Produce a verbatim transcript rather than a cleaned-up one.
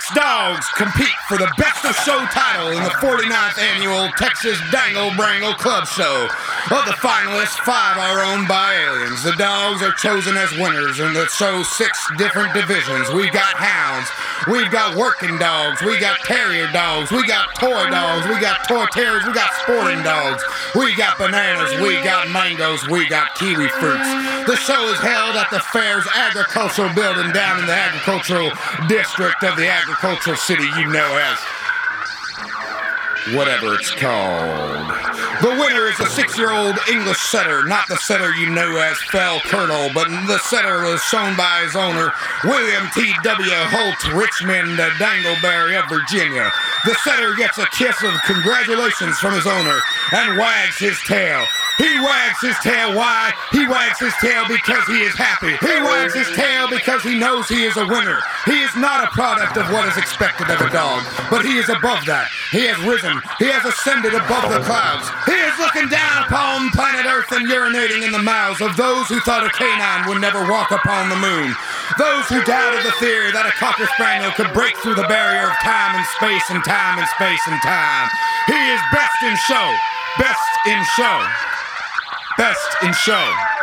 Six dogs compete for the Best of Show title in the forty-ninth Annual Texas Dangle Brangle Club Show. Of the finalists, five are owned by aliens. The dogs are chosen as winners in the show's six different divisions. We've got hounds, we've got working dogs, we got terrier dogs, we got toy dogs, we got toy terriers, we got sporting dogs, we got bananas, we got mangoes, we got kiwi fruits. The show is held at the fair's agricultural building down in the agricultural district of the agricultural city you know as whatever it's called. The winner is a six-year-old English setter, not the setter you know as Fell Colonel, but the setter was shown by his owner, William T W. Holt, Richmond, uh, Dangleberry of Virginia. The setter gets a kiss of congratulations from his owner and wags his tail. He wags his tail. Why? He wags his tail because he is happy. He wags his tail because he knows he is a winner. He is not a product of what is expected of a dog, but he is above that. He has risen. He has ascended above the clouds. He is looking down upon planet Earth and urinating in the mouths of those who thought a canine would never walk upon the moon. Those who doubted the theory that a Cocker Spaniel could break through the barrier of time and space and time and space and time. He is best in show. Best in show. Best in show.